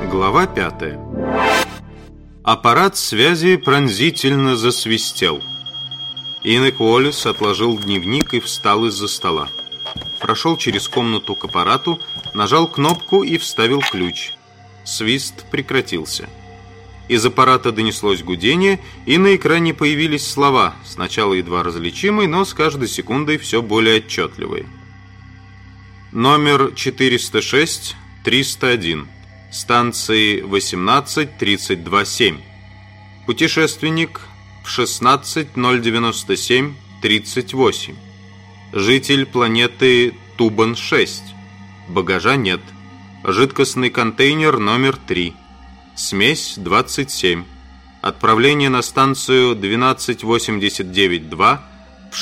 Глава 5. Аппарат связи пронзительно засвистел. Инок Уоллес отложил дневник и встал из-за стола. Прошел через комнату к аппарату, нажал кнопку и вставил ключ. Свист прекратился. Из аппарата донеслось гудение, и на экране появились слова, сначала едва различимые, но с каждой секундой все более отчетливые. Номер 406-301. Станции 18-32-7. Путешественник в 16-097-38. Житель планеты Тубан-6. Багажа нет. Жидкостный контейнер номер 3. Смесь 27. Отправление на станцию 1289-2 в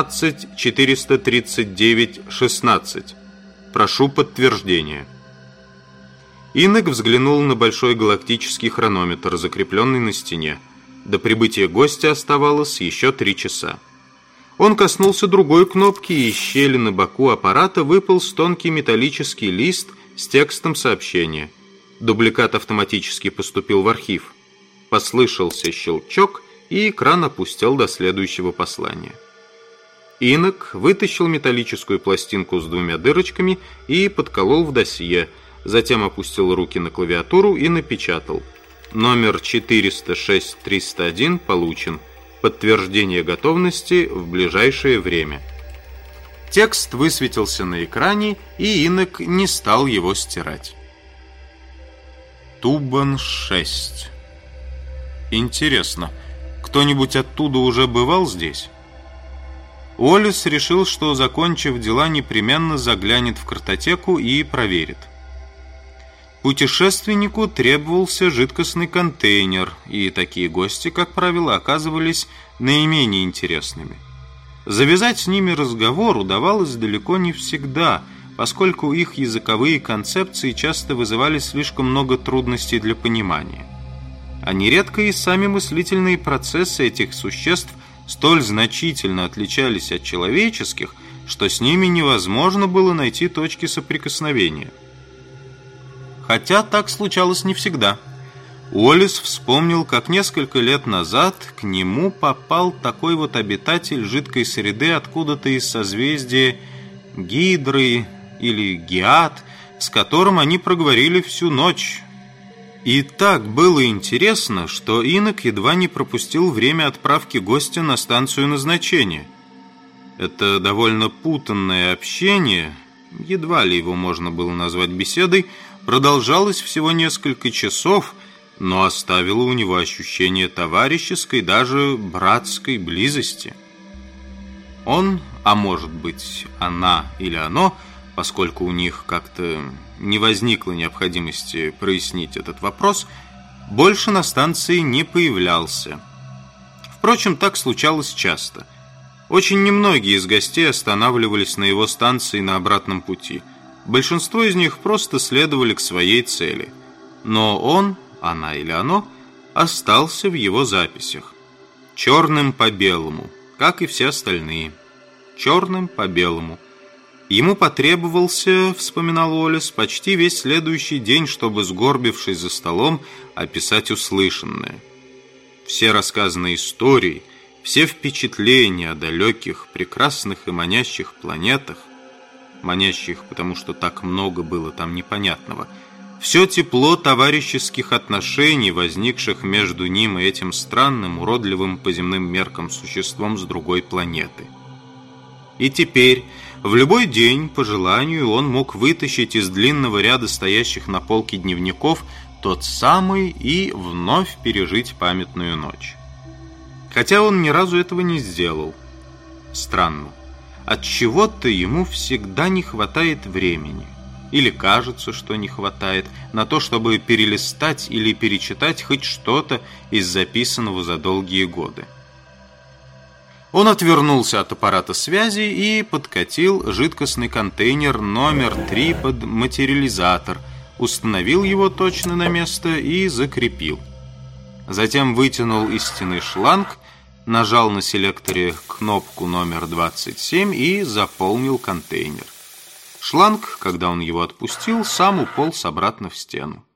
16-439-16. Прошу подтверждения. Инок взглянул на большой галактический хронометр, закрепленный на стене. До прибытия гостя оставалось еще 3 часа. Он коснулся другой кнопки, и из щели на боку аппарата выполз тонкий металлический лист с текстом сообщения. Дубликат автоматически поступил в архив. Послышался щелчок, и экран опустел до следующего послания. Инок вытащил металлическую пластинку с 2 дырочками и подколол в досье, затем опустил руки на клавиатуру и напечатал. Номер 406-301 получен. Подтверждение готовности в ближайшее время. Текст высветился на экране, и Инок не стал его стирать. Тубан-6. Интересно, кто-нибудь оттуда уже бывал здесь? Уоллес решил, что, закончив дела, непременно заглянет в картотеку и проверит. Путешественнику требовался жидкостный контейнер, и такие гости, как правило, оказывались наименее интересными. Завязать с ними разговор удавалось далеко не всегда, поскольку их языковые концепции часто вызывали слишком много трудностей для понимания. А нередко и сами мыслительные процессы этих существ столь значительно отличались от человеческих, что с ними невозможно было найти точки соприкосновения. Хотя так случалось не всегда. Уоллес вспомнил, как несколько лет назад к нему попал такой вот обитатель жидкой среды откуда-то из созвездия Гидры или Гиад, с которым они проговорили всю ночь. И так было интересно, что Инок едва не пропустил время отправки гостя на станцию назначения. Это довольно путанное общение, едва ли его можно было назвать беседой, продолжалось всего несколько часов, но оставило у него ощущение товарищеской, даже братской близости. Он, а может быть она или оно, поскольку у них как-то не возникло необходимости прояснить этот вопрос, больше на станции не появлялся. Впрочем, так случалось часто. Очень немногие из гостей останавливались на его станции на обратном пути. Большинство из них просто следовали к своей цели. Но он, она или оно, остался в его записях. Черным по белому, как и все остальные. Черным по белому. Ему потребовался, вспоминал Уоллес, почти весь следующий день, чтобы, сгорбившись за столом, описать услышанное. Все рассказанные истории, все впечатления о далеких, прекрасных и манящих планетах, манящих, потому что так много было там непонятного, все тепло товарищеских отношений, возникших между ним и этим странным, уродливым по земным меркам существом с другой планеты. И теперь, в любой день, по желанию, он мог вытащить из длинного ряда стоящих на полке дневников тот самый и вновь пережить памятную ночь. Хотя он ни разу этого не сделал. Странно. Отчего-то ему всегда не хватает времени, или кажется, что не хватает, на то, чтобы перелистать или перечитать хоть что-то из записанного за долгие годы. Он отвернулся от аппарата связи и подкатил жидкостный контейнер номер 3 под материализатор, установил его точно на место и закрепил. Затем вытянул из стены шланг, нажал на селекторе кнопку номер 27 и заполнил контейнер. Шланг, когда он его отпустил, сам уполз обратно в стену.